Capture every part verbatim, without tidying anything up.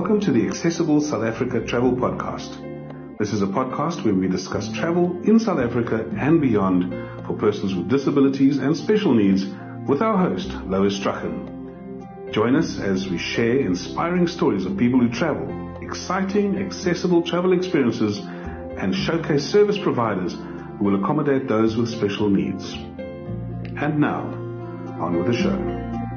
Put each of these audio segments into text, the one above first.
Welcome to the Accessible South Africa Travel Podcast. This is a podcast where we discuss travel in South Africa and beyond for persons with disabilities and special needs with our host, Lois Strachan. Join us as we share inspiring stories of people who travel, exciting, accessible travel experiences, and showcase service providers who will accommodate those with special needs. And now, on with the show.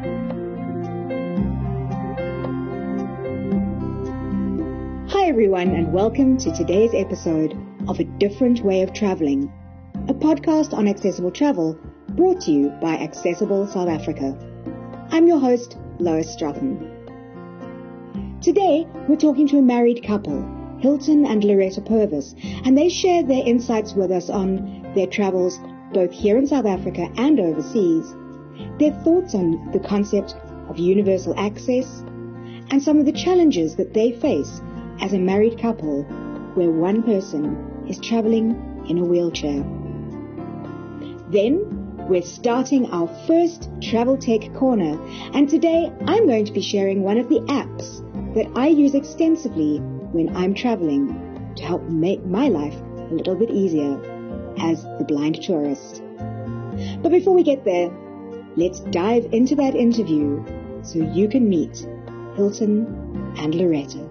Hi everyone, and welcome to today's episode of A Different Way of Traveling, a podcast on accessible travel brought to you by Accessible South Africa. I'm your host, Lois Strachan. Today, we're talking to a married couple, Hilton and Loretta Purvis, and they share their insights with us on their travels both here in South Africa and overseas, their thoughts on the concept of universal access, and some of the challenges that they face as a married couple where one person is traveling in a wheelchair. Then we're starting our first Travel Tech Corner, and today I'm going to be sharing one of the apps that I use extensively when I'm traveling to help make my life a little bit easier as the blind tourist. But before we get there, let's dive into that interview so you can meet Hilton and Loretta.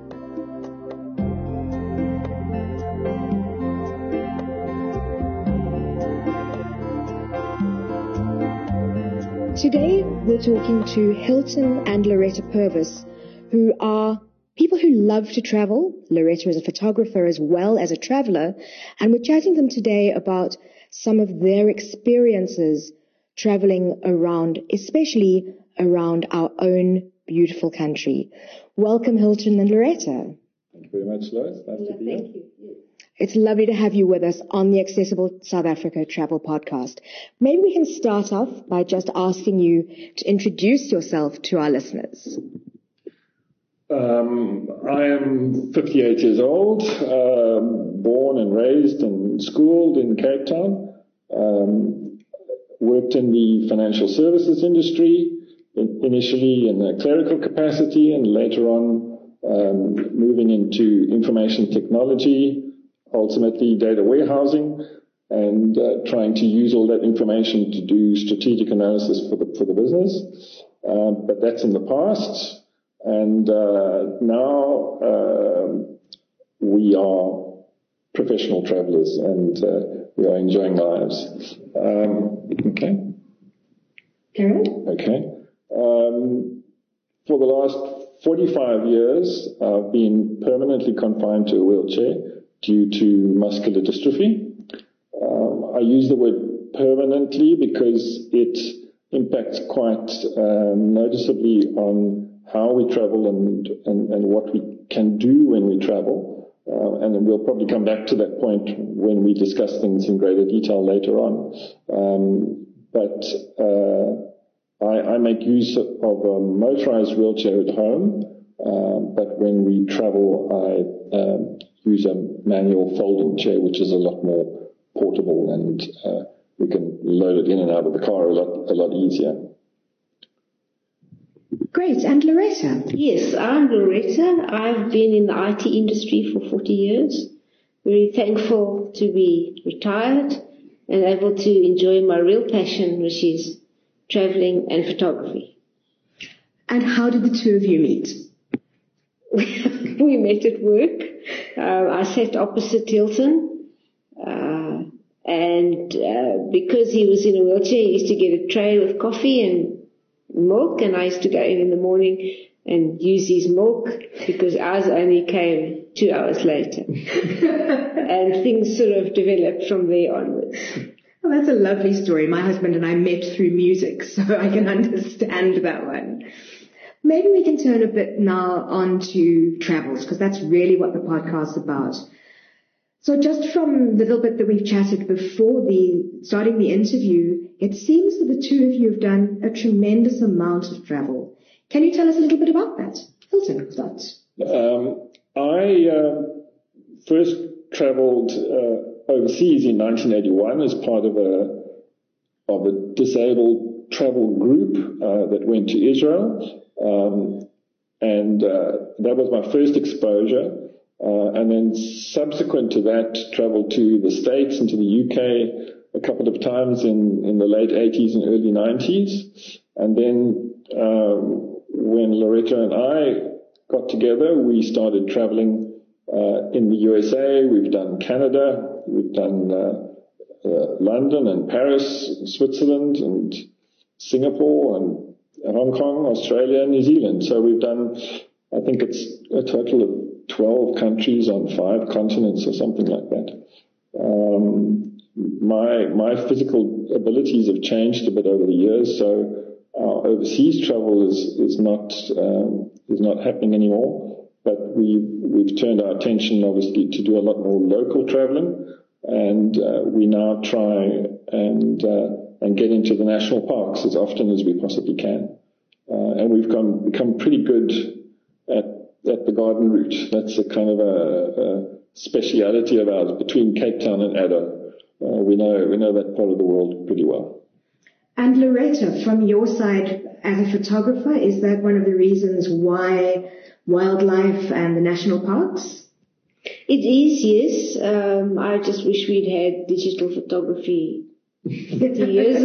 Today, we're talking to Hilton and Loretta Purvis, who are people who love to travel. Loretta is a photographer as well as a traveler, and we're chatting to them today about some of their experiences traveling around, especially around our own beautiful country. Welcome, Hilton and Loretta. Thank you very much, Lois. Nice to be here. Thank you. It's lovely to have you with us on the Accessible South Africa Travel Podcast. Maybe we can start off by just asking you to introduce yourself to our listeners. Um, I am fifty-eight years old, um, born and raised and schooled in Cape Town. Um, worked in the financial services industry, in, initially in a clerical capacity and later on um, moving into information technology, ultimately data warehousing, and uh, trying to use all that information to do strategic analysis for the for the business. Uh, but that's in the past, and uh, now uh, we are professional travelers, and uh, we are enjoying lives. Um, okay. Karen? Okay. Um, for the last forty-five years, I've been permanently confined to a wheelchair due to muscular dystrophy. Um, I use the word permanently because it impacts quite uh, noticeably on how we travel and, and, and what we can do when we travel. Uh, and then we'll probably come back to that point when we discuss things in greater detail later on. Um, but uh, I, I make use of a motorized wheelchair at home, uh, but when we travel, I um, use a manual folding chair, which is a lot more portable, and uh, we can load it in and out of the car a lot, a lot easier. Great. And Loretta? Yes, I'm Loretta. I've been in the I T industry for forty years. Very thankful to be retired and able to enjoy my real passion, which is traveling and photography. And how did the two of you meet? We met at work. Uh, I sat opposite Hilton, uh, and uh, because he was in a wheelchair, he used to get a tray with coffee and milk, and I used to go in in the morning and use his milk because ours only came two hours later. And things sort of developed from there onwards. Well, that's a lovely story. My husband and I met through music, so I can understand that one. Maybe we can turn a bit now on to travels, because that's really what the podcast's about. So just from the little bit that we've chatted before the starting the interview, it seems that the two of you have done a tremendous amount of travel. Can you tell us a little bit about that? Hilton, thoughts? Um, I uh, first traveled uh, overseas in nineteen eighty-one as part of a of a disabled travel group uh, that went to Israel. Um, and uh, that was my first exposure. Uh, and then subsequent to that, traveled to the States and to the U K a couple of times in, in the late eighties and early nineties. And then um, when Loretta and I got together, we started traveling uh, in the U S A. We've done Canada, we've done uh, uh, London and Paris, Switzerland and Singapore and Hong Kong, Australia and New Zealand. So we've done, I think it's a total of twelve countries on five continents or something like that. Um, my my physical abilities have changed a bit over the years, so our overseas travel is is not um, is not happening anymore. But we we've turned our attention obviously to do a lot more local traveling, and uh, we now try and uh, and get into the national parks as often as we possibly can, uh, and we've come become pretty good at at the garden route. That's a kind of a, a speciality of ours between Cape Town and Addo. Uh, we know we know that part of the world pretty well. And Loretta, from your side as a photographer, is that one of the reasons why wildlife and the national parks? It is, yes. Um, I just wish we'd had digital photography fifty years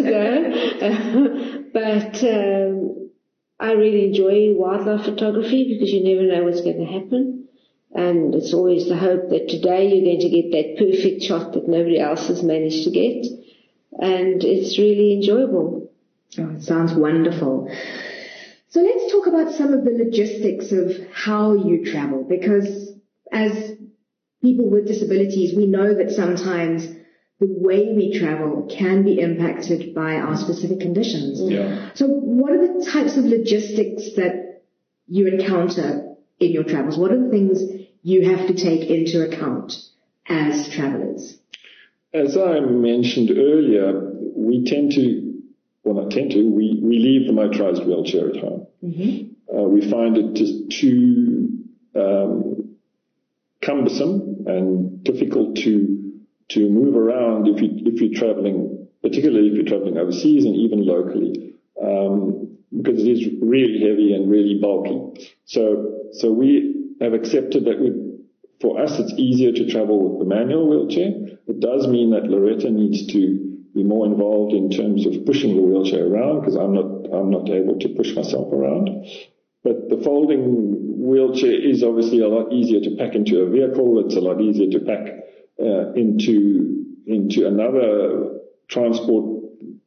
ago. but um, I really enjoy wildlife photography because you never know what's going to happen. And it's always the hope that today you're going to get that perfect shot that nobody else has managed to get. And it's really enjoyable. Oh, it sounds wonderful. So let's talk about some of the logistics of how you travel, because as people with disabilities, we know that sometimes the way we travel can be impacted by our specific conditions. Yeah. So what are the types of logistics that you encounter in your travels? What are the things you have to take into account as travelers? As I mentioned earlier, we tend to, well not tend to, we, we leave the motorized wheelchair at home. Mm-hmm. Uh, we find it just too um, cumbersome and difficult to to move around if you if you're traveling, particularly if you're traveling overseas and even locally, um, because it is really heavy and really bulky. So so we have accepted that we, for us, it's easier to travel with the manual wheelchair. It does mean that Loretta needs to be more involved in terms of pushing the wheelchair around, because I'm not I'm not able to push myself around. But the folding wheelchair is obviously a lot easier to pack into a vehicle. It's a lot easier to pack uh, into into another transport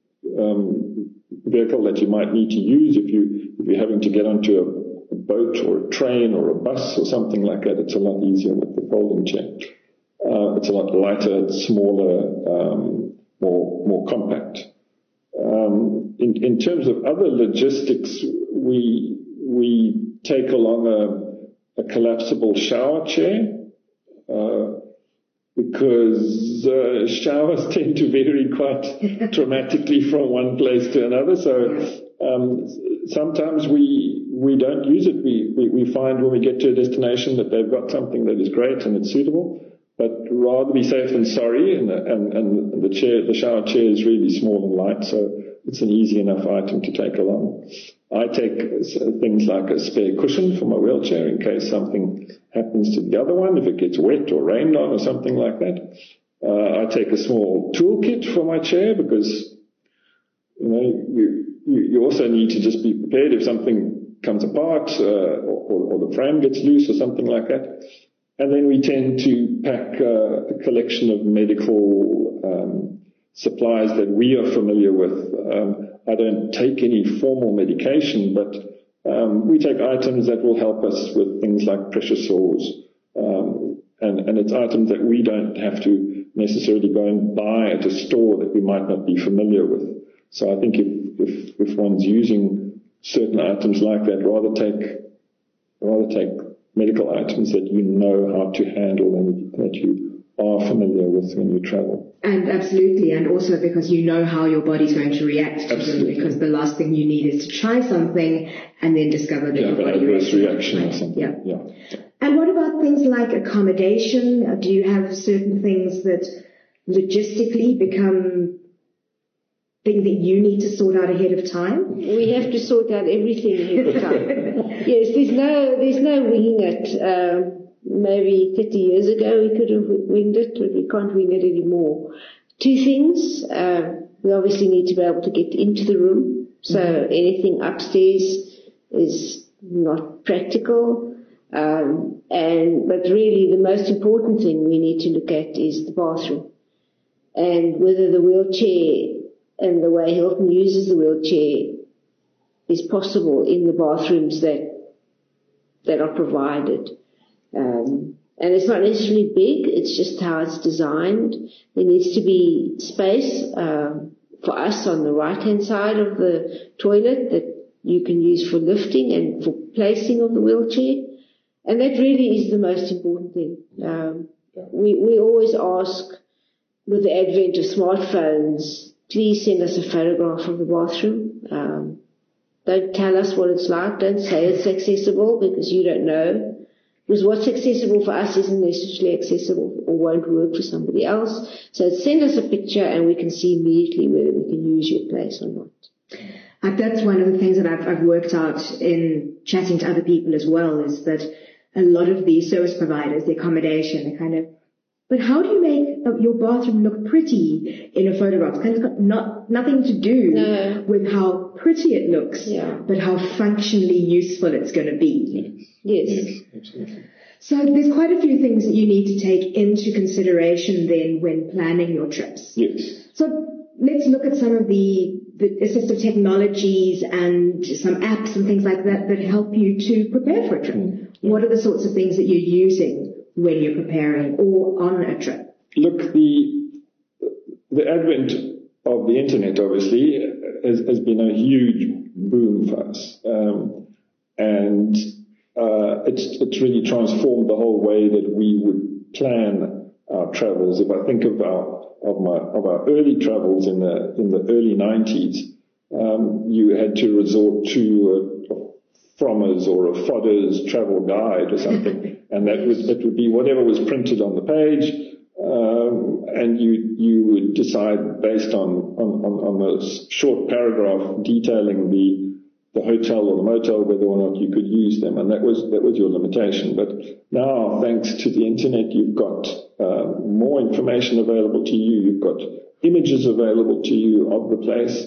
um, vehicle that you might need to use if you if you're having to get onto a, a boat or a train or a bus or something like that. It's a lot easier with the folding chair. Uh, it's a lot lighter, it's smaller, um, more more compact. Um, in, in terms of other logistics, we we take along a, a collapsible shower chair uh, because uh, showers tend to vary quite dramatically from one place to another. So um, sometimes we we don't use it. We, we we find when we get to a destination that they've got something that is great and it's suitable. But rather be safe than sorry, and, and, and the chair, the shower chair is really small and light, so it's an easy enough item to take along. I take things like a spare cushion for my wheelchair in case something happens to the other one, if it gets wet or rained on or something like that. Uh, I take a small toolkit for my chair because, you know, you, you, you also need to just be prepared if something comes apart uh, or, or the frame gets loose or something like that. And then we tend to pack uh, a collection of medical um, supplies that we are familiar with. Um, I don't take any formal medication, but um, we take items that will help us with things like pressure sores. Um, and, and it's items that we don't have to necessarily go and buy at a store that we might not be familiar with. So I think if, if, if one's using certain items like that, rather take, rather take medical items that you know how to handle and that you are familiar with when you travel. And absolutely, and also because you know how your body's going to react to absolutely. them, because the last thing you need is to try something and then discover that yeah, your body adverse reaction right. or something. Yeah. yeah. And what about things like accommodation? Do you have certain things that logistically become thing that you need to sort out ahead of time? We have to sort out everything ahead of time. Yes, there's no, there's no winging it. Um, maybe thirty years ago we could have winged it, but we can't wing it anymore. Two things. Um, we obviously need to be able to get into the room. So mm-hmm. anything upstairs is not practical. Um, and but really the most important thing we need to look at is the bathroom. And whether the wheelchair and the way Hilton uses the wheelchair is possible in the bathrooms that that are provided. Um, and it's not necessarily big, it's just how it's designed. There needs to be space um, for us on the right-hand side of the toilet that you can use for lifting and for placing of the wheelchair. And that really is the most important thing. Um, we, we always ask, with the advent of smartphones, please send us a photograph of the bathroom. Um, don't tell us what it's like. Don't say it's accessible because you don't know. Because what's accessible for us isn't necessarily accessible or won't work for somebody else. So send us a picture and we can see immediately whether we can use your place or not. Uh, that's one of the things that I've, I've worked out in chatting to other people as well, is that a lot of these service providers, the accommodation, they kind of, but how do you make your bathroom look pretty in a photograph? It's kind of got not, nothing to do no. with how pretty it looks, yeah. but how functionally useful it's going to be. Yes. Yes, absolutely. So there's quite a few things that you need to take into consideration then when planning your trips. Yes. So let's look at some of the, the assistive technologies and some apps and things like that that help you to prepare for a trip. Mm. What are the sorts of things that you're using when you're preparing or on a trip? Look, the the advent of the internet obviously has, has been a huge boom for us, um, and uh, it's it's really transformed the whole way that we would plan our travels. If I think of our of my of our early travels in the in the early nineties, um, you had to resort to a, a Frommer's or a Fodder's travel guide or something, and that was it would be whatever was printed on the page, um, and you you would decide based on on on, on a short paragraph detailing the the hotel or the motel whether or not you could use them, and that was that was your limitation. But now, thanks to the internet, you've got uh, more information available to you. You've got images available to you of the place.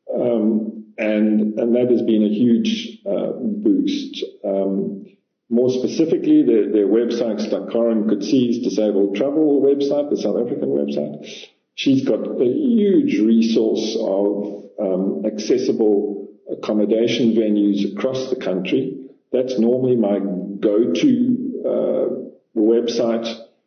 Um, And, and that has been a huge uh, boost. Um, more specifically, their, their websites like Karen Coetzee's Disabled Travel website, the South African website, she's got a huge resource of um, accessible accommodation venues across the country. That's normally my go-to uh, website.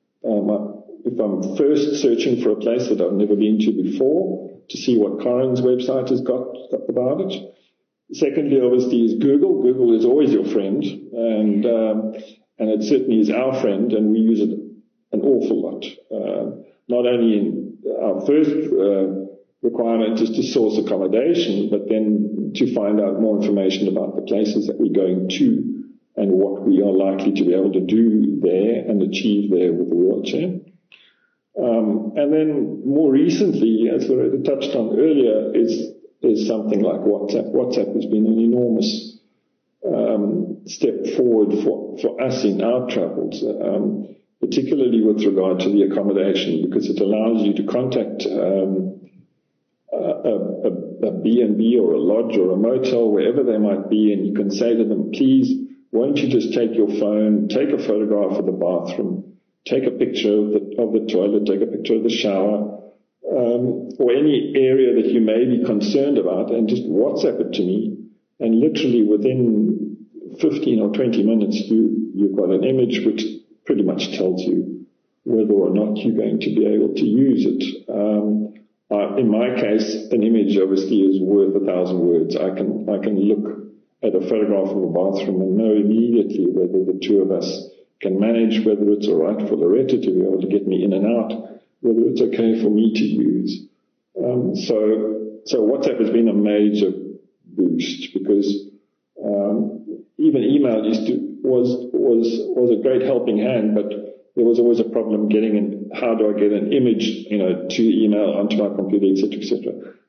Um, if I'm first searching for a place that I've never been to before, to see what Karen's website has got about it. Secondly, obviously, is Google. Google is always your friend, and um, and it certainly is our friend, and we use it an awful lot. Uh, not only in our first uh, requirement is to source accommodation, but then to find out more information about the places that we're going to and what we are likely to be able to do there and achieve there with the wheelchair. Um, and then more recently, as Loretta touched on earlier, is is something like WhatsApp. WhatsApp has been an enormous um, step forward for, for us in our travels, um, particularly with regard to the accommodation, because it allows you to contact um, a, a, a B and B or a lodge or a motel, wherever they might be, and you can say to them, please, won't you just take your phone, take a photograph of the bathroom, take a picture of the, of the toilet, take a picture of the shower, um, or any area that you may be concerned about, and just WhatsApp it to me. And literally within fifteen or twenty minutes, you, you've got an image which pretty much tells you whether or not you're going to be able to use it. Um, uh, in my case, an image obviously is worth a thousand words. I can, I can look at a photograph of a bathroom and know immediately whether the two of us can manage, whether it's all right for Loretta to be able to get me in and out, whether it's okay for me to use. Um, so, so WhatsApp has been a major boost because um, even email used to was was was a great helping hand, but there was always a problem getting in. How do I get an image, you know, to email onto my computer, et cetera, et cetera.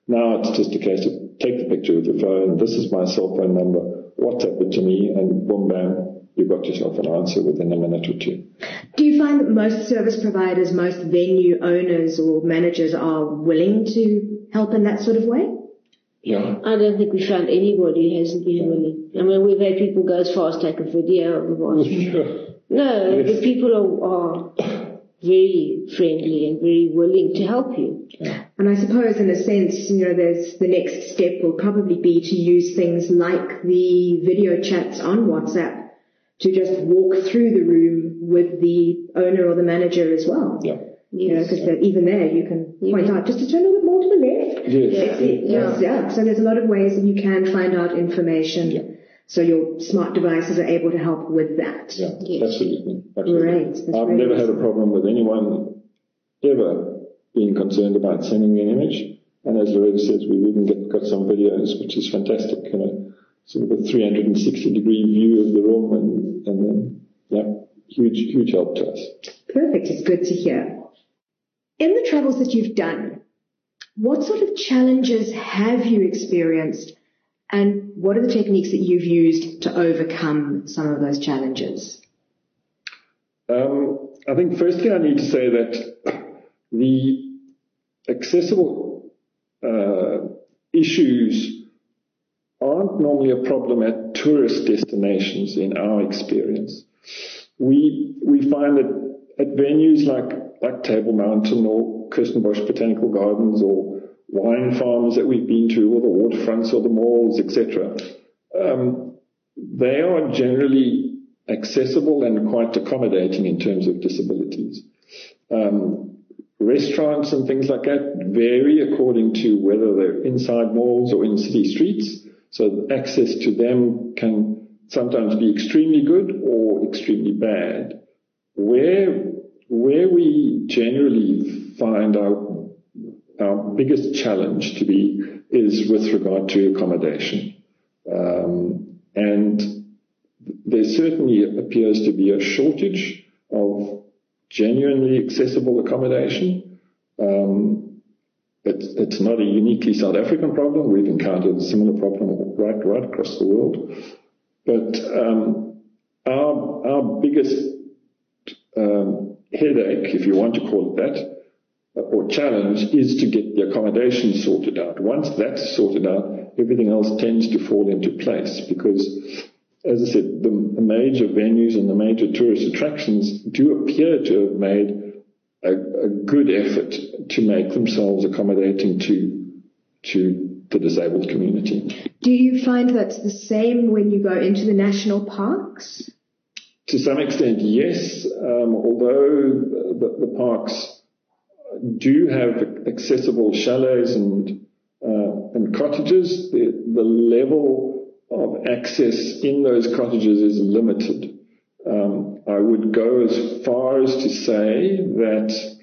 Now it's just a case of take the picture with your phone. This is my cell phone number. WhatsApp it to me, and boom, bam, you've got yourself an answer within a minute or two. Do you find that most service providers, most venue owners or managers are willing to help in that sort of way? Yeah. I don't think we found anybody who hasn't been willing. I mean, we've had people go as far as take a video of the watch. No, Yes. the people are, are very friendly and very willing to help you. Yeah. And I suppose in a sense, you know, there's the next step will probably be to use things like the video chats on WhatsApp to just walk through the room with the owner or the manager as well. Yeah. You know, because even there you can point out just to turn a little bit more to the left. Yes. That's it. Yes, yeah. So there's a lot of ways that you can find out information. Yeah. So your smart devices are able to help with that. Yeah, Yes. absolutely. absolutely. Great. That's I've very never nice. had a problem with anyone ever being concerned about sending me an image. And as Loretta says, we've even get, got some videos, which is fantastic, you know, sort of a three hundred sixty degree view of the room, and, and then, yeah, huge, huge help to us. Perfect. It's good to hear. In the travels that you've done, what sort of challenges have you experienced, and what are the techniques that you've used to overcome some of those challenges? Um, I think firstly I need to say that the accessible uh, issues aren't normally a problem at tourist destinations in our experience. We we find that at venues like, like Table Mountain or Kirstenbosch Botanical Gardens or wine farms that we've been to, or the waterfronts or the malls, et cetera, um, they are generally accessible and quite accommodating in terms of disabilities. Um, restaurants and things like that vary according to whether they're inside malls or in city streets, so access to them can sometimes be extremely good or extremely bad. Where where we generally find our our biggest challenge to be is with regard to accommodation, um, and there certainly appears to be a shortage of genuinely accessible accommodation. Um, it's, it's not a uniquely South African problem. We've encountered a similar problem right right across the world. But um, our our biggest um, headache, if you want to call it that, or challenge, is to get the accommodation sorted out. Once that's sorted out, everything else tends to fall into place because, as I said, the, the major venues and the major tourist attractions do appear to have made a, a good effort to make themselves accommodating to to the disabled community. Do you find that's the same when you go into the national parks? To some extent, yes, um, although the, the parks do have accessible chalets and uh, and cottages, the, the level of access in those cottages is limited. Um, I would go as far as to say that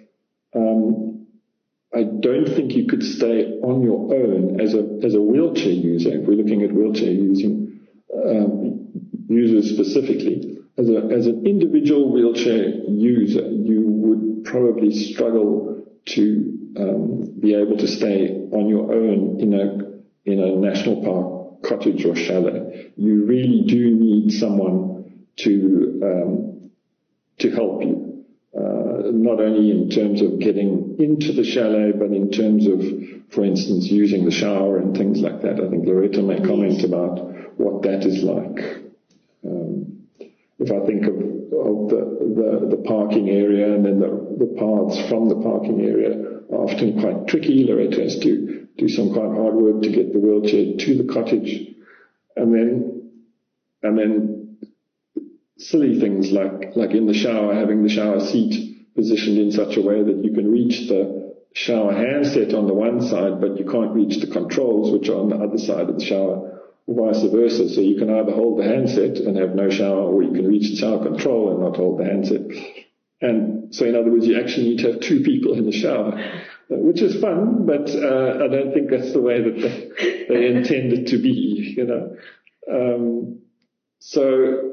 um, I don't think you could stay on your own as a as a wheelchair user. If we're looking at wheelchair using um, users specifically, as a as an individual wheelchair user, you would probably struggle to um, be able to stay on your own in a in a national park cottage or chalet. You really do need someone to um, to help you, uh, not only in terms of getting into the chalet, but in terms of, for instance, using the shower and things like that. I think Loretta may comment about what that is like. Um, if I think of, of the, the, the parking area, and then the, the paths from the parking area are often quite tricky. Loretta has to do some quite hard work to get the wheelchair to the cottage. And then, and then silly things like, like in the shower, having the shower seat positioned in such a way that you can reach the shower handset on the one side, but you can't reach the controls, which are on the other side of the shower, or vice versa. So you can either hold the handset and have no shower, or you can reach the shower control and not hold the handset. And so in other words, you actually need to have two people in the shower, which is fun, but uh, I don't think that's the way that they, they intend it to be, you know. Um, so,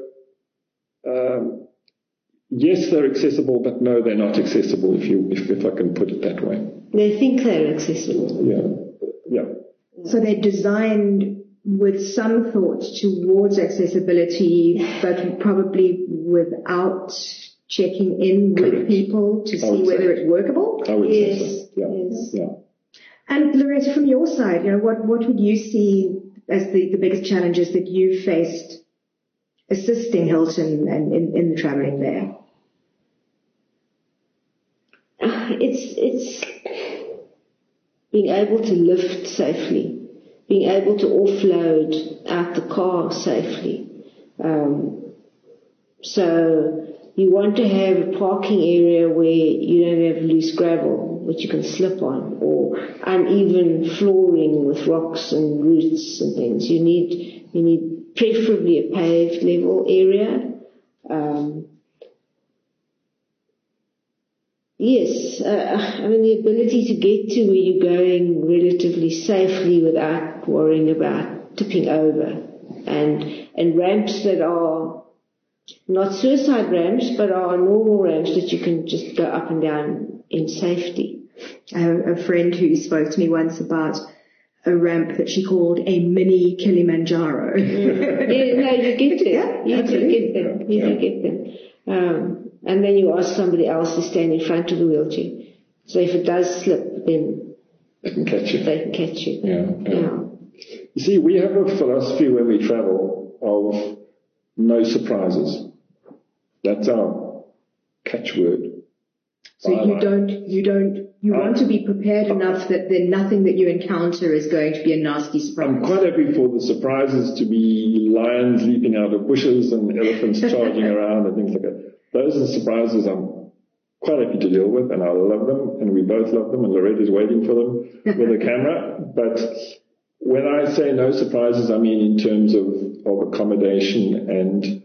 um, yes, they're accessible, but no, they're not accessible, if you if, if I can put it that way. They think they're accessible. Yeah. yeah. So they're designed with some thought towards accessibility, but probably without checking in with Correct. people to see whether it's workable. I would yes. say so. Yeah. Yes. Yeah. And Loretta, from your side, you know, what, what would you see as the, the biggest challenges that you faced assisting Hilton and in, in the traveling there? It's, it's being able to lift safely, being able to offload out the car safely. Um, so you want to have a parking area where you don't have loose gravel, which you can slip on, or uneven flooring with rocks and roots and things. You need, you need preferably a paved level area. Um, Yes, uh, I mean the ability to get to where you're going relatively safely without worrying about tipping over, and and ramps that are not suicide ramps but are normal ramps that you can just go up and down in safety. I have a friend who spoke to me once about a ramp that she called a mini Kilimanjaro. Mm. Yeah, no, you get them. Yeah, you absolutely. do get them. You Yeah. do get them. Um, and then you ask somebody else to stand in front of the wheelchair. So if it does slip, then They can catch you. they can catch you. Yeah, yeah. Yeah. You see, we have a philosophy when we travel of no surprises. That's our catchword. So you don't, you don't, you I- want to be prepared enough that then nothing that you encounter is going to be a nasty surprise. I'm quite happy for the surprises to be lions leaping out of bushes and elephants charging around and things like that. Those are the surprises I'm quite happy to deal with, and I love them, and we both love them, and Loretta's waiting for them with a camera. But when I say no surprises, I mean in terms of, of accommodation and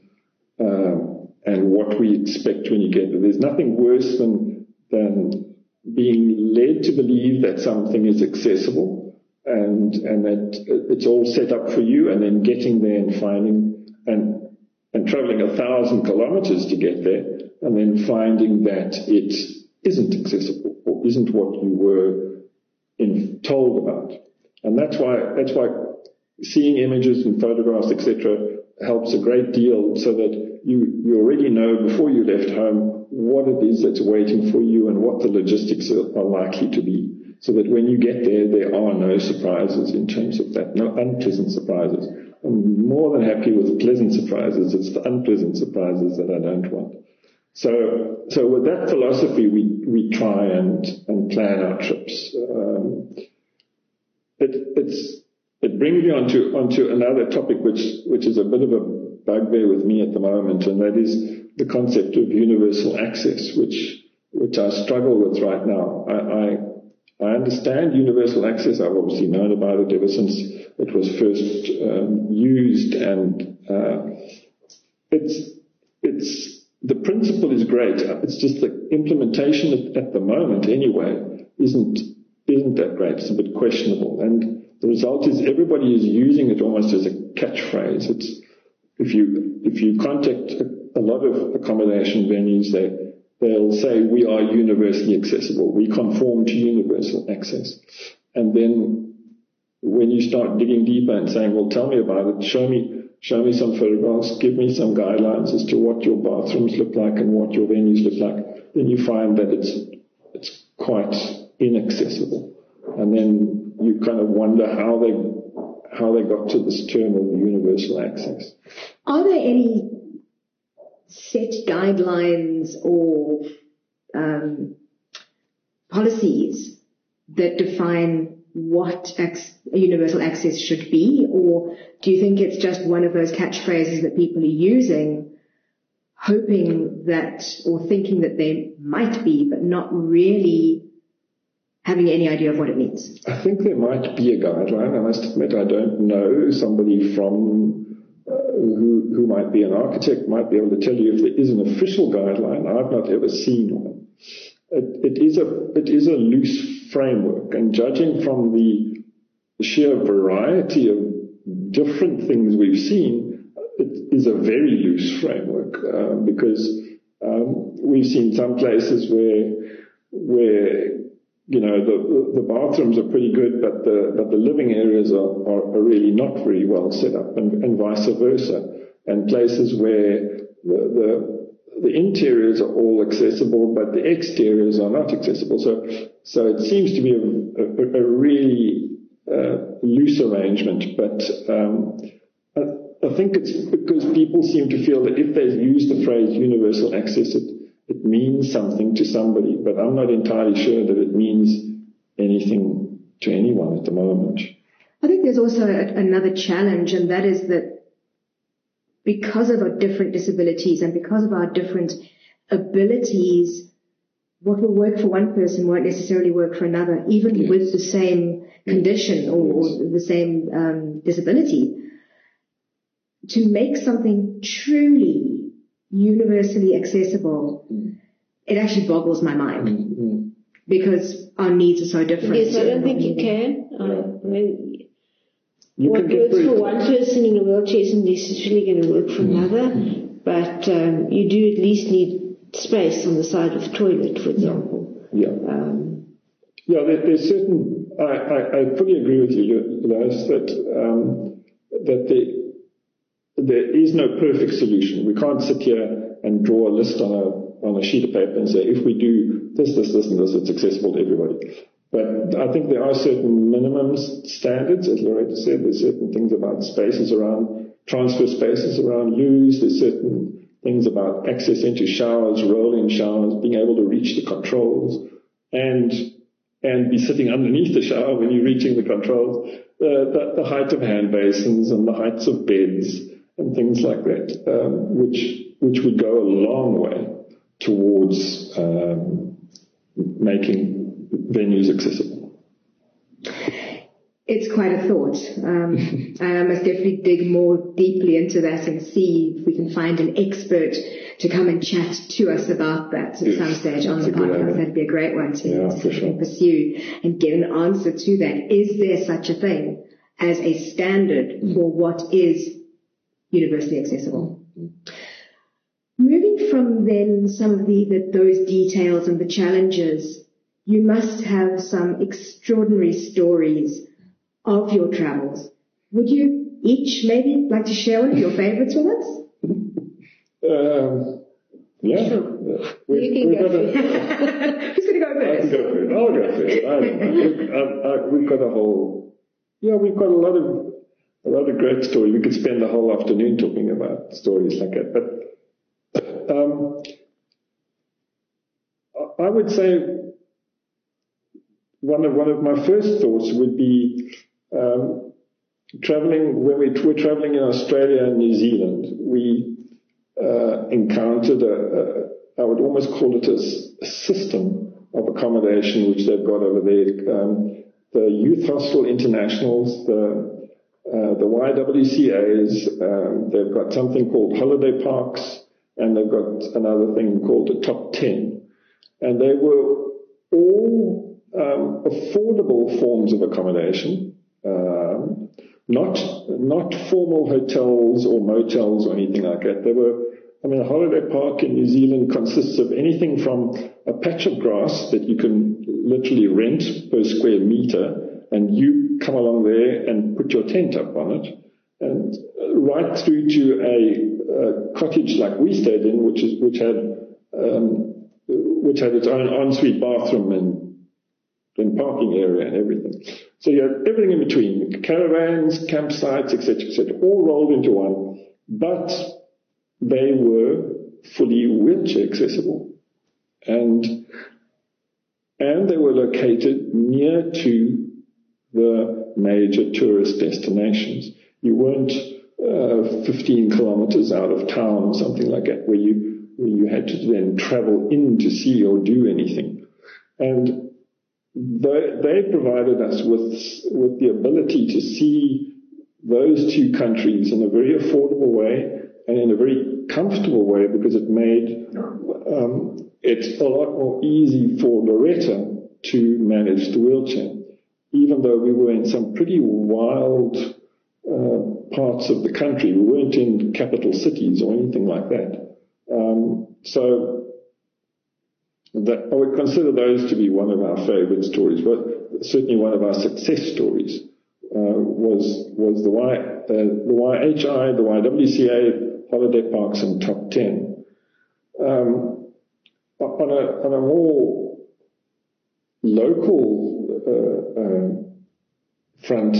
um, and what we expect when you get there. There's nothing worse than than being led to believe that something is accessible and and that it's all set up for you, and then getting there and finding and and traveling a thousand kilometers to get there, and then finding that it isn't accessible or isn't what you were in, told about. And that's why that's why seeing images and photographs, et cetera, helps a great deal, so that you you already know before you left home what it is that's waiting for you and what the logistics are, are likely to be, so that when you get there, there are no surprises in terms of that, no unpleasant surprises. I'm more than happy with pleasant surprises. It's the unpleasant surprises that I don't want. So, so with that philosophy, we, we try and, and plan our trips. Um, it, it's, it brings me onto, onto another topic, which, which is a bit of a bugbear with me at the moment, and that is the concept of universal access, which, which I struggle with right now. I, I I understand universal access. I've obviously known about it ever since it was first um, used, and uh, it's it's the principle is great. It's just the implementation at, at the moment, anyway, isn't isn't that great. It's a bit questionable, and the result is everybody is using it almost as a catchphrase. It's if you if you contact a, a lot of accommodation venues, they they'll say, we are universally accessible. We conform to universal access. And then when you start digging deeper and saying, well, tell me about it, show me, show me some photographs, give me some guidelines as to what your bathrooms look like and what your venues look like, then you find that it's, it's quite inaccessible. And then you kind of wonder how they, how they got to this term of universal access. Are there any set guidelines or um, policies that define what ac- universal access should be, or do you think it's just one of those catchphrases that people are using, hoping that or thinking that there might be, but not really having any idea of what it means? I think there might be a guideline. I must admit I don't know. Somebody from uh, who, who might be an architect might be able to tell you if there is an official guideline. I've not ever seen one. It, it is a it is a loose framework, and judging from the sheer variety of different things we've seen, it is a very loose framework uh, because um, we've seen some places where where you know, the, the bathrooms are pretty good, but the, but the living areas are, are, are really not very well set up, and, and vice versa. And places where the, the, the interiors are all accessible, but the exteriors are not accessible. So, so it seems to be a, a, a really uh, loose arrangement, but um, I, I think it's because people seem to feel that if they use the phrase universal access, it, it means something to somebody, but I'm not entirely sure that it means anything to anyone at the moment. I think there's also a, another challenge, and that is that because of our different disabilities and because of our different abilities, what will work for one person won't necessarily work for another, even yes. with the same condition or, or the same um, disability. To make something truly universally accessible, mm. it actually boggles my mind mm-hmm. because our needs are so different. Yes, I don't think you can. Yeah. Uh, I mean, You what works for one person in a wheelchair isn't necessarily going to work for another, but um, you do at least need space on the side of the toilet, for example. Yeah. Um, yeah, there, there's certain. I, I, I fully agree with you, Lois, that um, that there there is no perfect solution. We can't sit here and draw a list on a on a sheet of paper and say if we do this, this, this, and this, it's accessible to everybody. But I think there are certain minimum standards, as Loretta said. There's certain things about spaces around, transfer spaces around loos. There's certain things about access into showers, rolling showers, being able to reach the controls, and and be sitting underneath the shower when you're reaching the controls. Uh, the, the height of hand basins and the heights of beds and things like that, um, which which would go a long way towards um, making venues accessible. It's quite a thought. Um, I must definitely dig more deeply into that and see if we can find an expert to come and chat to us about that at yes, some stage on the podcast. That'd be a great one to, yeah, to sure. pursue and get an answer to that. Is there such a thing as a standard mm. for what is universally accessible? Mm. Moving from then some of the, the those details and the challenges, you must have some extraordinary stories of your travels. Would you each maybe like to share one of your favorites with us? Um, yeah. Sure. We, you can go first. Who's going to go first? I can go first. I'll go first. I don't know. We've, I, I, we've got a whole, yeah, we've got a lot of, a lot of great stories. We could spend the whole afternoon talking about stories like that. But um, I would say one of one of my first thoughts would be um, traveling when we were traveling in Australia and New Zealand. We uh, encountered a, a, I would almost call it a, a system of accommodation which they've got over there. Um, the Youth Hostel Internationals, the uh, the Y W C As, um, they've got something called holiday parks, and they've got another thing called the Top Ten, and they were all um, affordable forms of accommodation. Um, not not formal hotels or motels or anything like that. They were, I mean, a holiday park in New Zealand consists of anything from a patch of grass that you can literally rent per square meter, and you come along there and put your tent up on it, and right through to a, a cottage like we stayed in, which is which had um, which had its own ensuite bathroom and and parking area and everything. So you had everything in between, caravans, campsites, et cetera, et cetera, all rolled into one, but they were fully wheelchair accessible. And, and they were located near to the major tourist destinations. You weren't uh, fifteen kilometers out of town or something like that, where you, where you had to then travel in to see or do anything. And They, they provided us with with the ability to see those two countries in a very affordable way and in a very comfortable way, because it made um, it a lot more easy for Loretta to manage the wheelchair, even though we were in some pretty wild uh, parts of the country. We weren't in capital cities or anything like that. Um, so that I would consider those to be one of our favorite stories, but certainly one of our success stories uh, was was the Y uh, the Y H I, the Y W C A Holiday Parks and Top ten. Um, on a on a more local uh, uh, front,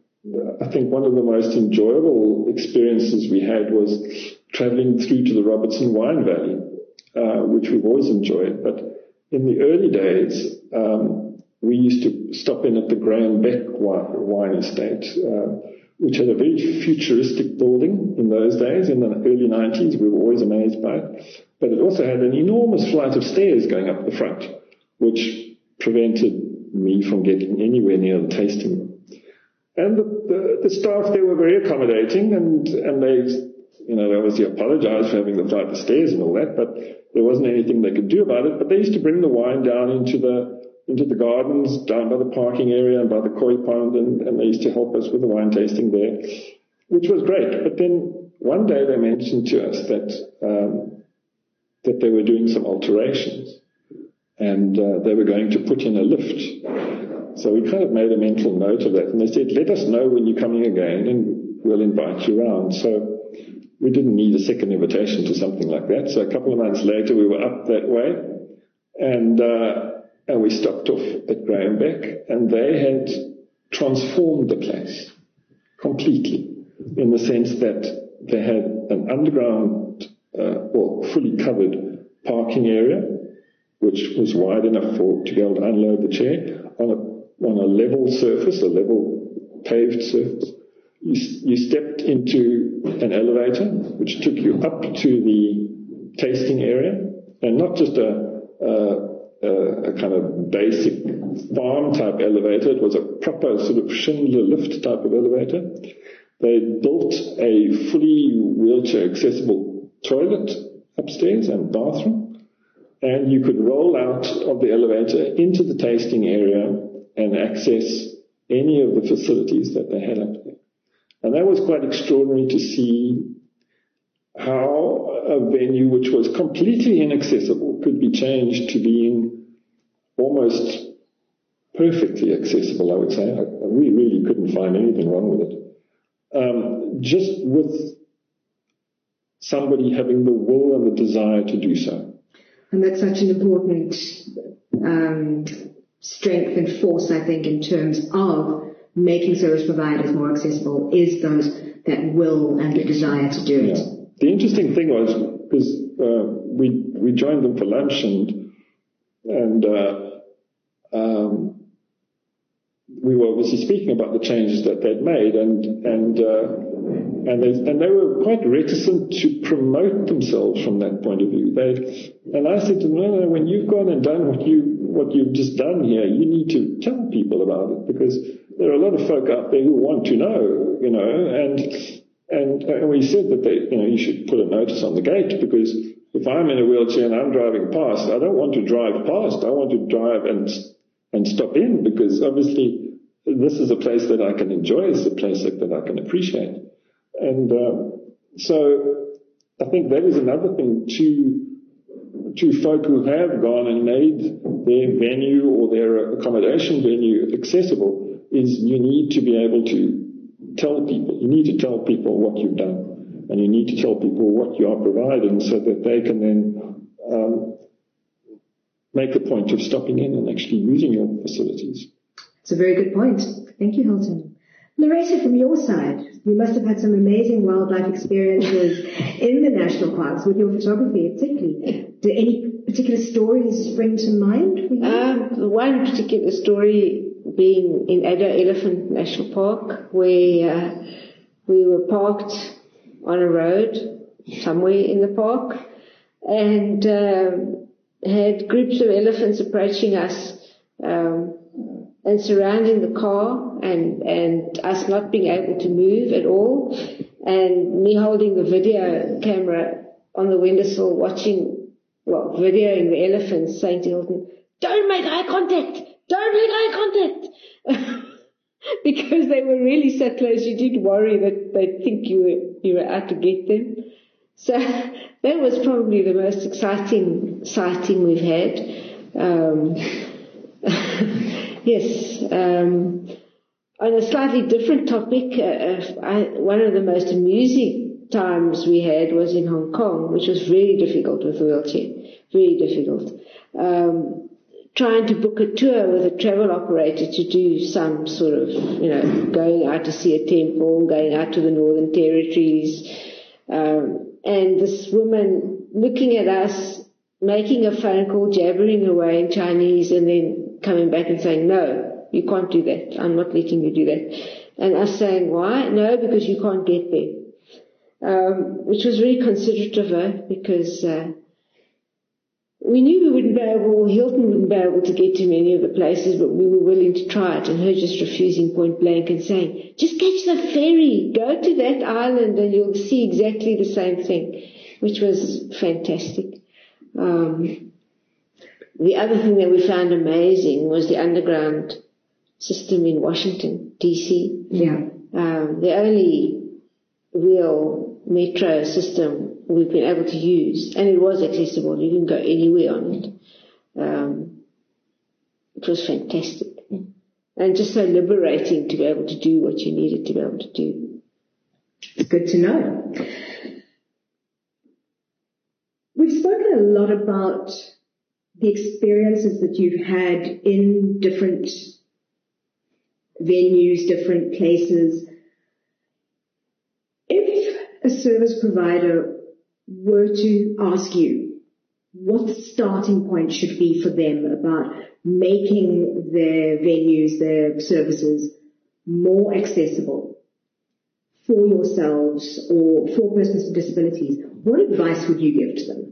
I think one of the most enjoyable experiences we had was traveling through to the Robertson Wine Valley, uh, which we've always enjoyed. But in the early days, um, we used to stop in at the Graham Beck Wine Estate, uh, which had a very futuristic building in those days. In the early nineties, we were always amazed by it. But it also had an enormous flight of stairs going up the front, which prevented me from getting anywhere near the tasting room. And the, the, the staff there were very accommodating, and, and they, you know, they obviously apologized for having the flight of stairs and all that, but there wasn't anything they could do about it. But they used to bring the wine down into the into the gardens, down by the parking area and by the koi pond, and, and they used to help us with the wine tasting there, which was great. But then one day they mentioned to us that um, that they were doing some alterations, and uh, they were going to put in a lift. So we kind of made a mental note of that, and they said, let us know when you're coming again and we'll invite you around. So we didn't need a second invitation to something like that. So a couple of months later we were up that way, and uh, and we stopped off at Graham Beck, and they had transformed the place completely, in the sense that they had an underground uh, or fully covered parking area, which was wide enough for to be able to unload the chair on a on a level surface, a level paved surface. You, you stepped into an elevator, which took you up to the tasting area, and not just a, a, a kind of basic farm type elevator. It was a proper sort of Schindler lift type of elevator. They built a fully wheelchair accessible toilet upstairs and bathroom, and you could roll out of the elevator into the tasting area and access any of the facilities that they had up there. And that was quite extraordinary to see how a venue which was completely inaccessible could be changed to being almost perfectly accessible, I would say. I, we really couldn't find anything wrong with it. Um, just with somebody having the will and the desire to do so. And that's such an important um, strength and force, I think, in terms of making service providers more accessible, is those that will and the desire to do it. Yeah. The interesting thing was, because uh, we we joined them for lunch, and and uh, um, we were obviously speaking about the changes that they'd made, and and uh, and they and they were quite reticent to promote themselves from that point of view. They and I said to them, no, no, when you've gone and done what you what you've just done here, you need to tell people about it, because there are a lot of folk out there who want to know, you know, and, and, and we said that they, you know, you should put a notice on the gate, because if I'm in a wheelchair and I'm driving past, I don't want to drive past. I want to drive and, and stop in, because obviously this is a place that I can enjoy. It's a place that, that I can appreciate. And, um, so I think that is another thing to, to folk who have gone and made their venue or their accommodation venue accessible, is you need to be able to tell people, you need to tell people what you've done, and you need to tell people what you are providing, so that they can then um, make a point of stopping in and actually using your facilities. It's a very good point. Thank you, Hilton. Loretta, from your side, you must have had some amazing wildlife experiences in the national parks with your photography particularly. Do any particular stories spring to mind for you? Um, one particular story being in Addo Elephant National Park, where uh, we were parked on a road somewhere in the park, and um, had groups of elephants approaching us um, and surrounding the car, and, and us not being able to move at all, and me holding the video camera on the windowsill watching, well, videoing the elephants, saying to Hilton, don't make eye contact! Don't make eye contact! Because they were really so close, you did worry that they'd think you were, you were out to get them. So that was probably the most exciting sighting we've had. Um, yes. Um, on a slightly different topic, uh, I, one of the most amusing times we had was in Hong Kong, which was very difficult with a wheelchair. Very difficult. Um, trying to book a tour with a travel operator to do some sort of, you know, going out to see a temple, going out to the Northern Territories, um, and this woman looking at us, making a phone call, jabbering away in Chinese, and then coming back and saying, no, you can't do that. I'm not letting you do that. And us saying, why? No, because you can't get there. Um, which was very considerate of her, because uh, we knew we wouldn't be able, Hilton wouldn't be able to get to many of the places, but we were willing to try it, and her just refusing point blank and saying, just catch the ferry, go to that island and you'll see exactly the same thing, which was fantastic. Um, the other thing that we found amazing was the underground system in Washington, D C. Yeah. Um, the only real metro system we've been able to use, and it was accessible. You can go anywhere on it. Um, it was fantastic. And just so liberating to be able to do what you needed to be able to do. It's good to know. We've spoken a lot about the experiences that you've had in different venues, different places. If a service provider were to ask you what the starting point should be for them about making their venues, their services more accessible for yourselves or for persons with disabilities, what advice would you give to them?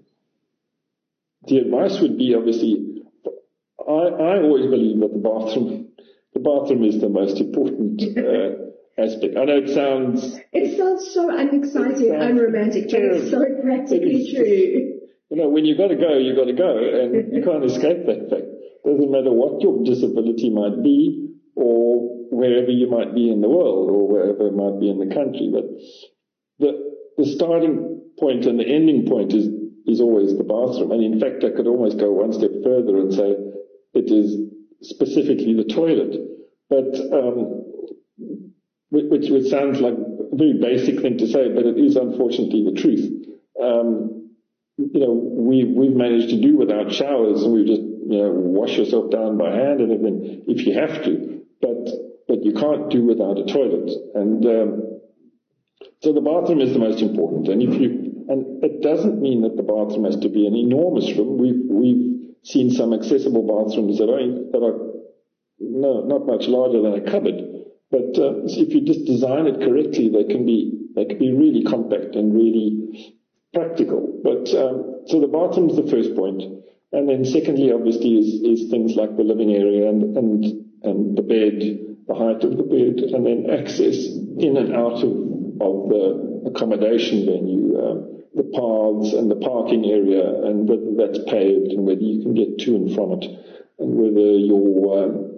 The advice would be, obviously, I, I always believe that the bathroom, the bathroom is the most important uh, aspect. I know it sounds... It sounds so unexciting, sounds unromantic, but it's so practically true. You know, when you've got to go, you've got to go, and you can't escape that fact. Doesn't matter what your disability might be, or wherever you might be in the world, or wherever it might be in the country. But the the starting point and the ending point is is always the bathroom. And in fact, I could almost go one step further and say it is specifically the toilet. But um, which, which sounds like a very basic thing to say, but it is unfortunately the truth. Um, you know, we we've managed to do without showers, and we just you know wash yourself down by hand and everything if you have to. But but you can't do without a toilet. And um, so the bathroom is the most important. And if you and it doesn't mean that the bathroom has to be an enormous room. We've we've seen some accessible bathrooms that are that are no not much larger than a cupboard. But uh, if you just design it correctly, they can be they can be really compact and really practical. But um, so the bathroom is the first point, and then secondly, obviously, is, is things like the living area and and and the bed, the height of the bed, and then access in and out of of the accommodation venue, uh, the paths and the parking area, and whether that's paved and whether you can get to and from it, and whether your um,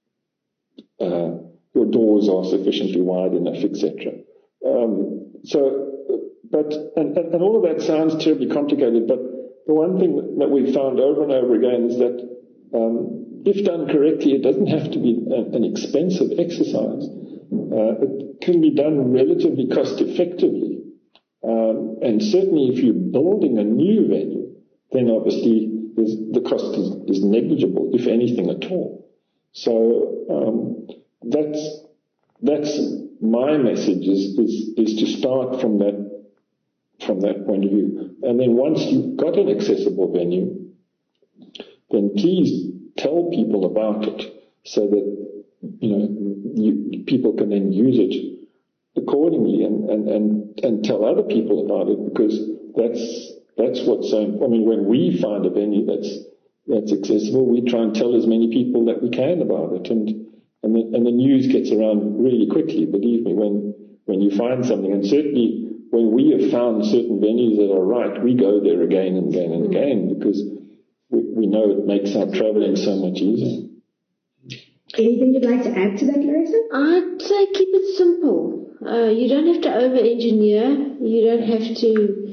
uh, your doors are sufficiently wide enough, et cetera. Um, so, but and, and all of that sounds terribly complicated, but the one thing that we've found over and over again is that um, if done correctly, it doesn't have to be a, an expensive exercise. Uh, it can be done relatively cost-effectively. Um, and certainly if you're building a new venue, then obviously the cost is, is negligible, if anything at all. So um, that's that's my message, is, is, is to start from that from that point of view. And then once you've got an accessible venue, then please tell people about it so that, you know, you, people can then use it accordingly and, and, and, and tell other people about it, because that's, that's what's so, I mean, when we find a venue that's, that's accessible, we try and tell as many people that we can about it. And, and the, and the news gets around really quickly, believe me, when, when you find something. And certainly, when we have found certain venues that are right, we go there again and again and again, because we, we know it makes our traveling so much easier. Anything you'd like to add to that, Larissa? I'd say keep it simple. Uh, you don't have to over-engineer. You don't have to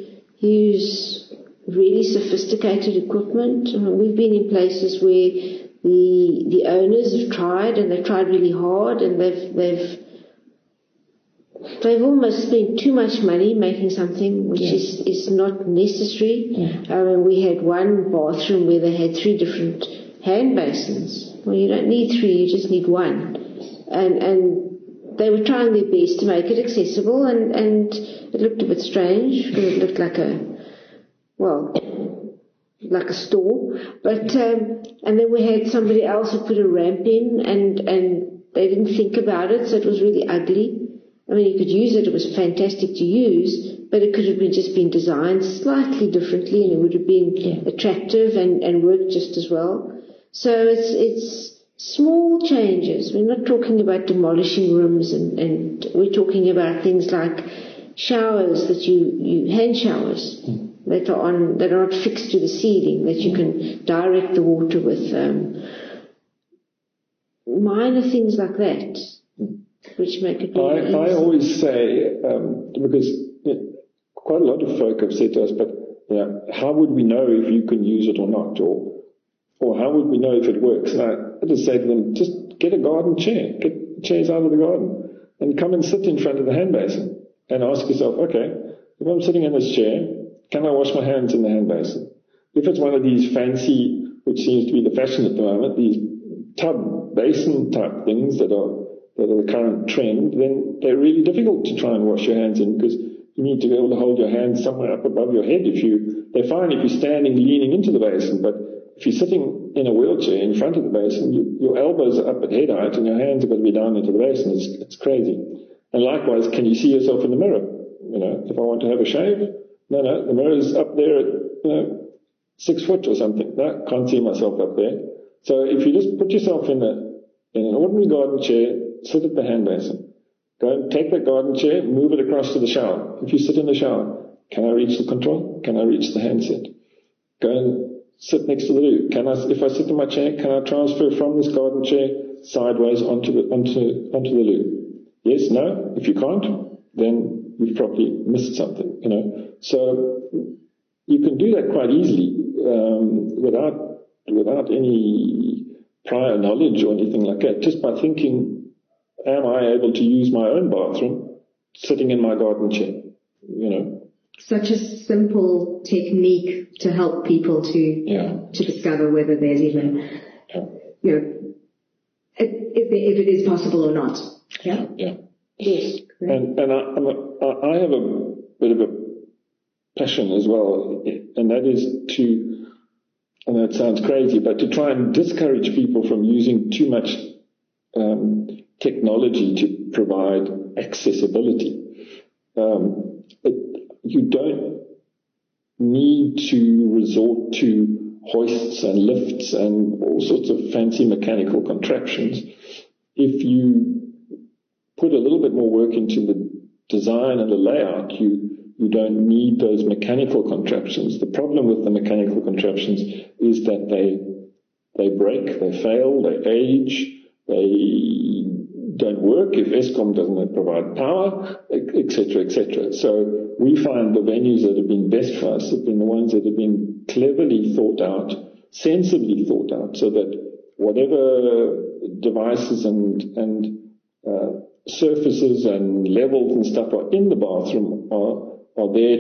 use really sophisticated equipment. I mean, we've been in places where the the owners have tried, and they've tried really hard, and they've they've they've almost spent too much money making something which yeah. is, is not necessary. Yeah. I mean, we had one bathroom where they had three different hand basins. Well, you don't need three, you just need one. And and they were trying their best to make it accessible, and, and it looked a bit strange because it looked like a, well, like a store. But um, and then we had somebody else who put a ramp in, and, and they didn't think about it, so it was really ugly. I mean, you could use it, it was fantastic to use, but it could have been just been designed slightly differently, and it would have been yeah. attractive and, and worked just as well. So it's it's small changes. We're not talking about demolishing rooms, and, and we're talking about things like showers that you, you hand showers mm. that are on that are not fixed to the ceiling, that you can direct the water with. Um, minor things like that. Which make it I, I always say, um, because you know, quite a lot of folk have said to us, but you know, how would we know if you can use it or not? Or or how would we know if it works? And I, I just say to them, just get a garden chair. Get chairs out of the garden and come and sit in front of the hand basin and ask yourself, okay, if I'm sitting in this chair, can I wash my hands in the hand basin? If it's one of these fancy, which seems to be the fashion at the moment, these tub basin type things that are that are the current trend, then they're really difficult to try and wash your hands in, because you need to be able to hold your hands somewhere up above your head. If you, they're fine if you're standing leaning into the basin, but if you're sitting in a wheelchair in front of the basin, you, your elbows are up at head height and your hands are going to be down into the basin. It's, it's crazy. And likewise, can you see yourself in the mirror? You know, if I want to have a shave, no, no, the mirror's up there at, you know, six foot or something. No, can't see myself up there. So if you just put yourself in a, in an ordinary garden chair, sit at the hand basin. Go and take that garden chair, move it across to the shower. If you sit in the shower, can I reach the control? Can I reach the handset? Go and sit next to the loo. Can I, if I sit in my chair, can I transfer from this garden chair sideways onto the, onto, onto the loo? Yes, no? If you can't, then you've probably missed something, you know. So you can do that quite easily, um, without, without any prior knowledge or anything like that, just by thinking, am I able to use my own bathroom sitting in my garden chair? You know, such a simple technique to help people to yeah. to discover whether there's even, yeah. you know, if if it is possible or not. Yeah. Yeah. Yes. And and I, I'm a, I have a bit of a passion as well, and that is to, and that sounds crazy, but to try and discourage people from using too much um, technology to provide accessibility. Um, it, you don't need to resort to hoists and lifts and all sorts of fancy mechanical contraptions. If you put a little bit more work into the design and the layout, you you don't need those mechanical contraptions. The problem with the mechanical contraptions is that they they break, they fail, they age, they don't work if Eskom doesn't provide power, et cetera, et cetera. So we find the venues that have been best for us have been the ones that have been cleverly thought out, sensibly thought out, so that whatever devices and and uh, surfaces and levels and stuff are in the bathroom are are there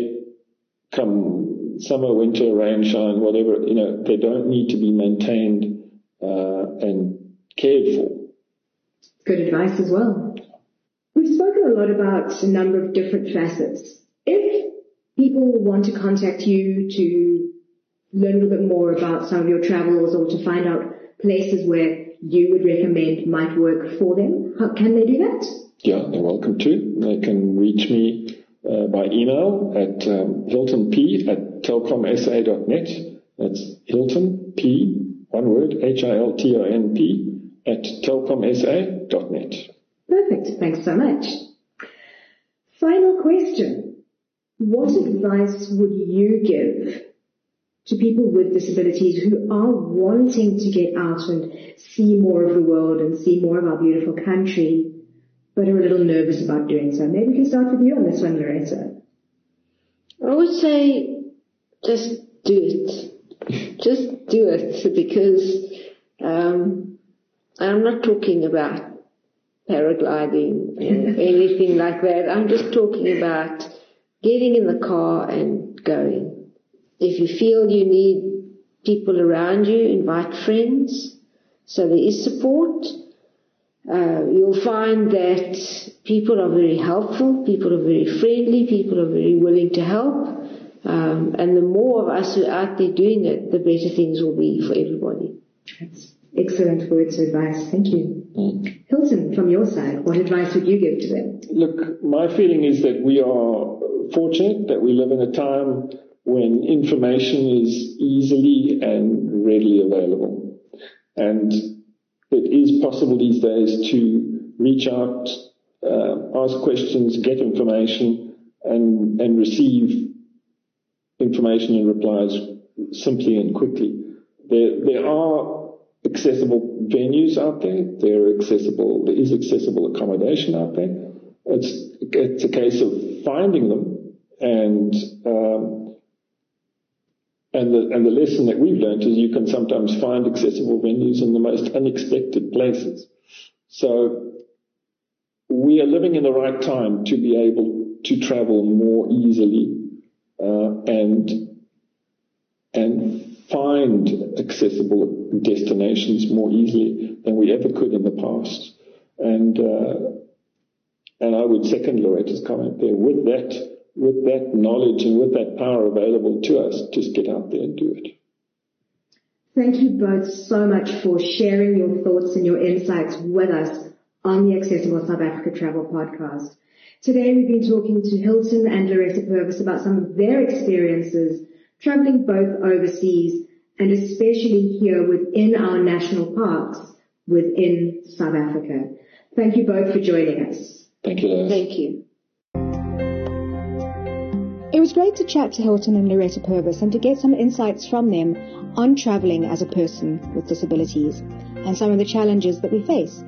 come summer, winter, rain, shine, whatever. You know, they don't need to be maintained uh, and cared for. Good advice as well. We've spoken a lot about a number of different facets. If people want to contact you to learn a little bit more about some of your travels or to find out places where you would recommend might work for them, how can they do that? Yeah, they're welcome to. They can reach me uh, by email at um, hiltonp at telkomsa dot net. That's Hilton P, one word, H I L T O N P, at telkomsa dot net. Perfect. Thanks so much. Final question. What advice would you give to people with disabilities who are wanting to get out and see more of the world and see more of our beautiful country, but are a little nervous about doing so? Maybe we can start with you on this one, Loretta. I would say just do it. Just do it, because um, I'm not talking about paragliding or anything like that. I'm just talking about getting in the car and going. If you feel you need people around you, invite friends. So there is support. Uh, you'll find that people are very helpful, people are very friendly, people are very willing to help. Um, and the more of us who are out there doing it, the better things will be for everybody. That's excellent words of advice. Thank you. Mm. Hilton, from your side, what advice would you give to them? Look, my feeling is that we are fortunate that we live in a time when information is easily and readily available. And it is possible these days to reach out, uh, ask questions, get information, and, and receive information and replies simply and quickly. There, there are accessible venues out there. There are accessible, there is accessible accommodation out there. It's, it's a case of finding them, and, um, And the, and the lesson that we've learned is you can sometimes find accessible venues in the most unexpected places. So we are living in the right time to be able to travel more easily uh, and and find accessible destinations more easily than we ever could in the past. And uh, and I would second Loretta's comment there. With that. With that knowledge and with that power available to us, just get out there and do it. Thank you both so much for sharing your thoughts and your insights with us on the Accessible South Africa Travel Podcast. Today we've been talking to Hilton and Loretta Purvis about some of their experiences traveling both overseas and especially here within our national parks within South Africa. Thank you both for joining us. Thank you, Lois. Thank you. It was great to chat to Hilton and Loretta Purvis and to get some insights from them on traveling as a person with disabilities and some of the challenges that we face.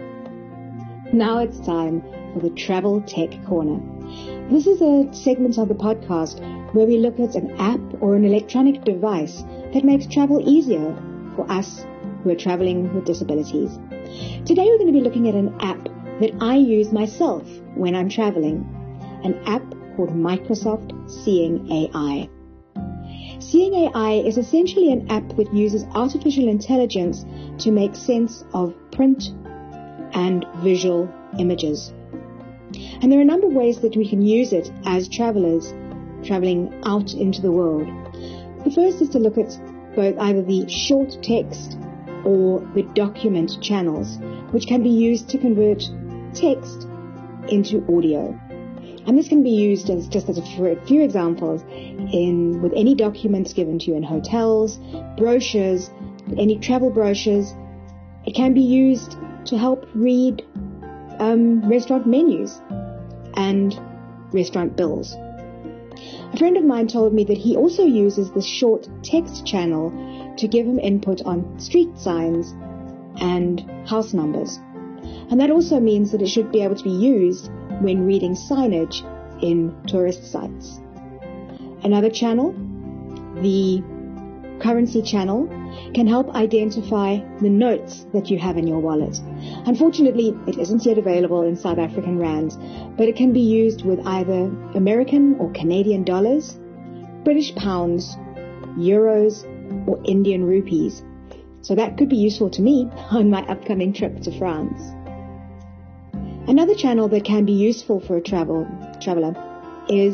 Now it's time for the Travel Tech Corner. This is a segment of the podcast where we look at an app or an electronic device that makes travel easier for us who are traveling with disabilities. Today we're going to be looking at an app that I use myself when I'm traveling, an app called Microsoft Seeing A I. Seeing A I is essentially an app that uses artificial intelligence to make sense of print and visual images. And there are a number of ways that we can use it as travelers traveling out into the world. The first is to look at both either the short text or the document channels, which can be used to convert text into audio. And this can be used as just as a few examples in with any documents given to you in hotels, brochures, any travel brochures. It can be used to help read um, restaurant menus and restaurant bills. A friend of mine told me that he also uses the short text channel to give him input on street signs and house numbers. And that also means that it should be able to be used when reading signage in tourist sites. Another channel, the currency channel, can help identify the notes that you have in your wallet. Unfortunately, it isn't yet available in South African rands, but it can be used with either American or Canadian dollars, British pounds, euros, or Indian rupees. So that could be useful to me on my upcoming trip to France. Another channel that can be useful for a travel traveler is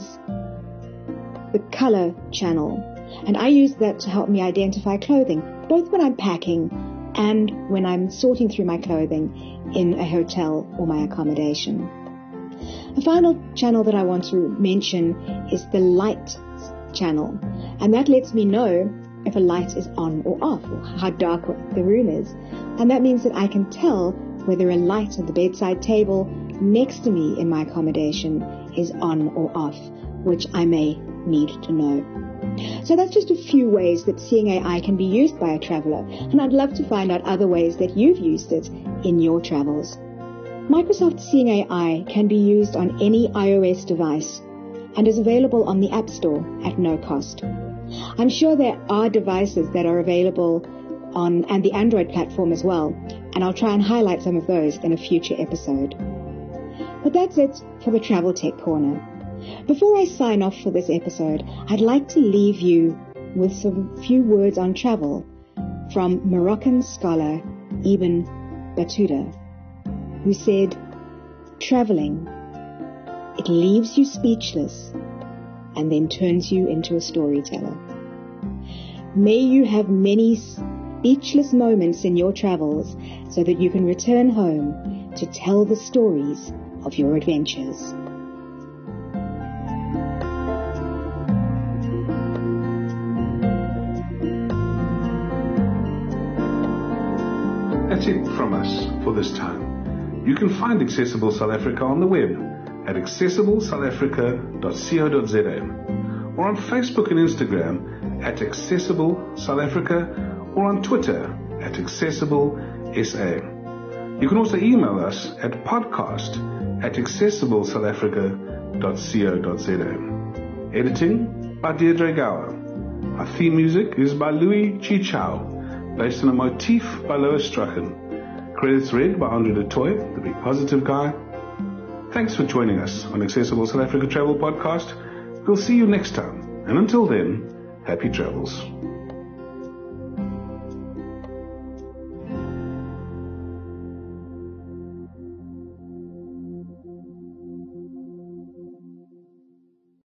the color channel. And I use that to help me identify clothing, both when I'm packing and when I'm sorting through my clothing in a hotel or my accommodation. A final channel that I want to mention is the light channel. And that lets me know if a light is on or off, or how dark the room is. And that means that I can tell whether a light at the bedside table next to me in my accommodation is on or off, which I may need to know. So that's just a few ways that Seeing A I can be used by a traveler, and I'd love to find out other ways that you've used it in your travels. Microsoft Seeing A I can be used on any iOS device, and is available on the App Store at no cost. I'm sure there are devices that are available on and the Android platform as well, and I'll try and highlight some of those in a future episode. But that's it for the Travel Tech Corner. Before I sign off for this episode, I'd like to leave you with some few words on travel from Moroccan scholar Ibn Battuta, who said, "Traveling, it leaves you speechless and then turns you into a storyteller." May you have many speechless moments in your travels so that you can return home to tell the stories of your adventures. That's it from us for this time. You can find Accessible South Africa on the web at accessible south africa dot co dot za or on Facebook and Instagram at Accessible South Africa or on Twitter at Accessible S A. You can also email us at podcast at accessible south africa dot co dot za. Editing by Deirdre Gower. Our theme music is by Louis Chichao, based on a motif by Lois Strachan. Credits read by Andre de Toy, the big positive guy. Thanks for joining us on Accessible South Africa Travel Podcast. We'll see you next time. And until then, happy travels.